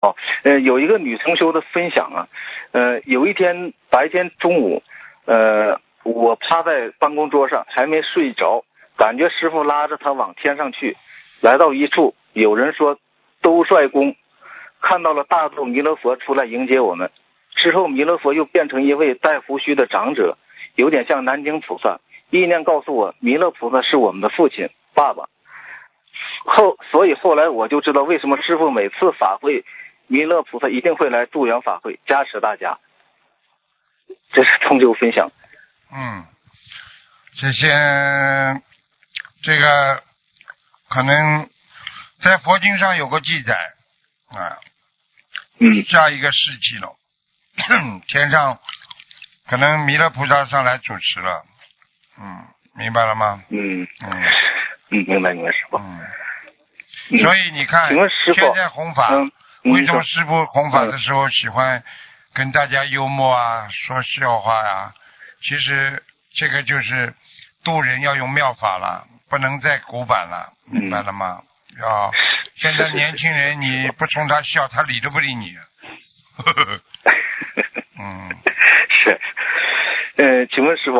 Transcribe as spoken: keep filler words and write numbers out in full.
哦，呃，有一个女同修的分享啊，呃，有一天白天中午，呃，我趴在办公桌上还没睡着，感觉师傅拉着她往天上去，来到一处，有人说兜率宫，看到了大肚弥勒佛出来迎接我们。之后弥勒佛又变成一位带胡须的长者，有点像南京菩萨。意念告诉我，弥勒菩萨是我们的父亲爸爸。后所以后来我就知道为什么师父每次法会，弥勒菩萨一定会来助缘法会，加持大家。这是同修分享。 嗯，这些这个可能在佛经上有个记载啊， 嗯， 下一个世纪了，天上可能弥勒菩萨上来主持了。嗯，明白了吗？ 嗯嗯嗯，明白明白师傅。 嗯，所以你看， 请问师傅， 现在弘法， 嗯， 为什么师父弘法的时候喜欢跟大家幽默啊，说笑话呀？其实这个就是渡人要用妙法了，不能再古板了，明白了吗？要现在年轻人你不冲他笑，他理都不理你。嗯， 是，呃，请问师傅。